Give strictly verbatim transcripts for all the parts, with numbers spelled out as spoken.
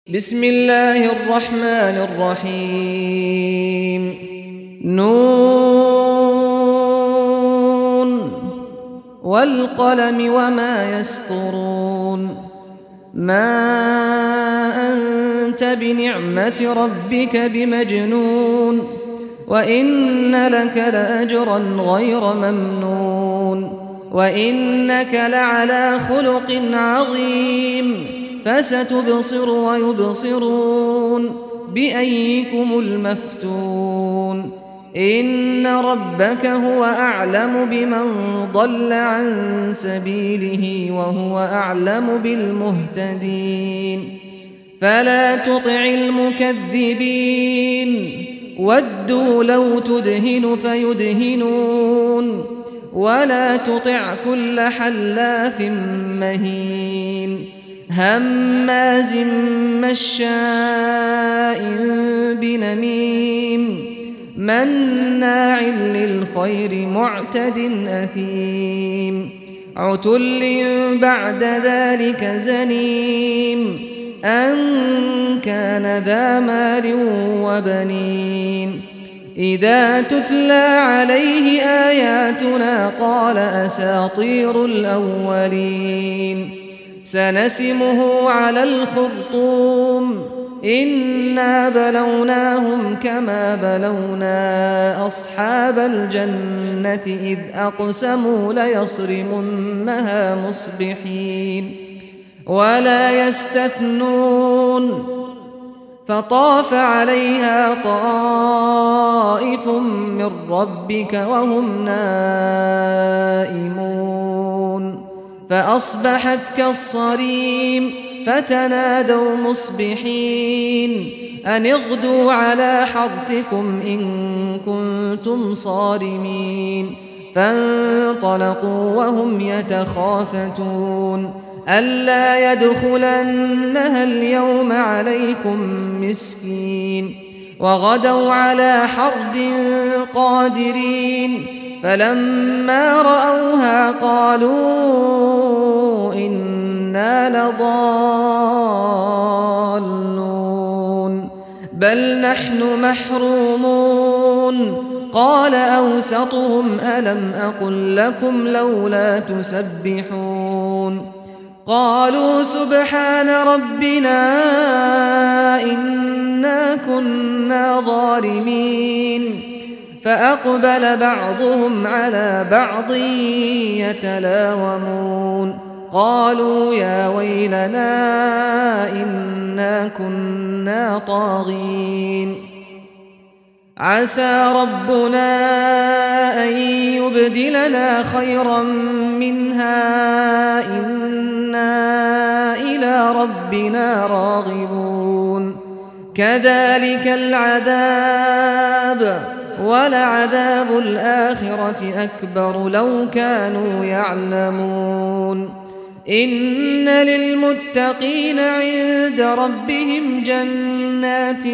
بسم الله الرحمن الرحيم نون والقلم وما يسطرون ما أنت بنعمة ربك بمجنون وإن لك لأجرا غير ممنون وإنك لعلى خلق عظيم فستبصر ويبصرون بأيكم المفتون إن ربك هو أعلم بمن ضل عن سبيله وهو أعلم بالمهتدين فلا تطع المكذبين ودوا لو تدهن فيدهنون ولا تطع كل حلاف مهين هماز مشاء بنميم مناع للخير معتد أثيم عتل بعد ذلك زنيم أن كان ذا مال وبنين إذا تتلى عليه آياتنا قال أساطير الأولين سنسمه على الخرطوم إنا بلوناهم كما بلونا أصحاب الجنة إذ أقسموا ليصرمنها مصبحين ولا يستثنون فطاف عليها طائف من ربك وهم نائمون فأصبحت كالصريم فتنادوا مصبحين أن اغدوا على حرثكم إن كنتم صارمين فانطلقوا وهم يتخافتون ألا يدخلنها اليوم عليكم مسكين وغدوا على حرد قادرين فلما رأوها قالوا إنا لضالون بل نحن محرومون قال أوسطهم ألم أقل لكم لولا تسبحون قالوا سبحان ربنا إنا كنا ظالمين فأقبل بعضهم على بعض يتلاومون قالوا يا ويلنا إنا كنا طاغين عسى ربنا أن يبدلنا خيرا منها إنا إلى ربنا راغبون كذلك العذاب ولعذاب الآخرة أكبر لو كانوا يعلمون إن للمتقين عند ربهم جنات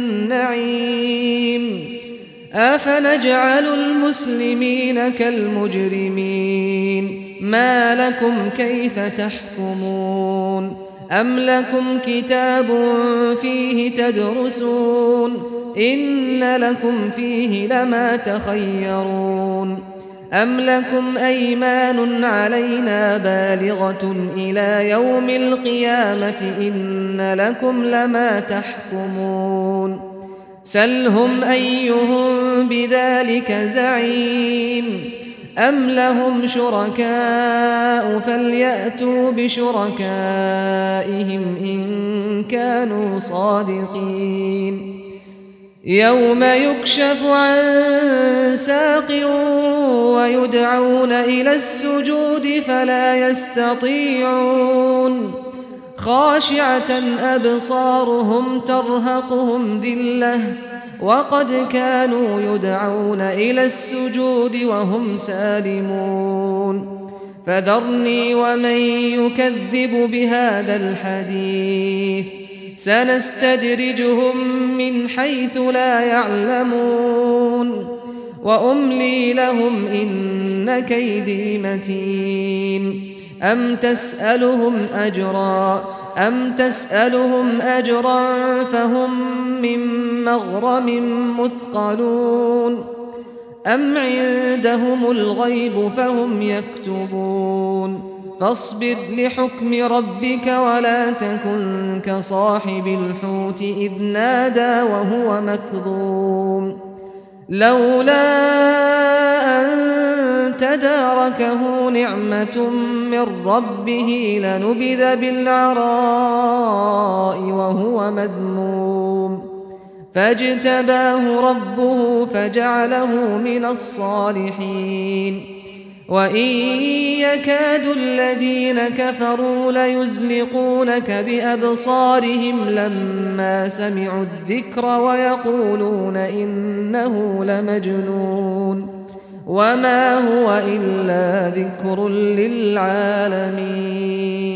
النعيم أفنجعل المسلمين كالمجرمين ما لكم كيف تحكمون أم لكم كتاب فيه تدرسون إن لكم فيه لما تخيرون أم لكم أيمان علينا بالغة إلى يوم القيامة إن لكم لما تحكمون سلهم أيهم بذلك زعيم أم لهم شركاء فليأتوا بشركائهم إن كانوا صادقين يوم يكشف عن ساق ويدعون إلى السجود فلا يستطيعون خاشعة أبصارهم ترهقهم ذلة وقد كانوا يدعون إلى السجود وهم سالمون فذرني ومن يكذب بهذا الحديث سنستدرجهم من حيث لا يعلمون وأملي لهم إن كيدي متين أم تسألهم أجرا أم تسألهم أجرا فهم من مغرم مثقلون أم عندهم الغيب فهم يكتبون فاصبر لحكم ربك ولا تكن كصاحب الحوت إذ نادى وهو مكظوم لولا أن تداركه نعمة من ربه لنبذ بالعراء وهو مذموم فاجتباه ربه فجعله من الصالحين وإن يكاد الذين كفروا ليزلقونك بأبصارهم لما سمعوا الذكر ويقولون إنه لمجنون وما هو إلا ذكر للعالمين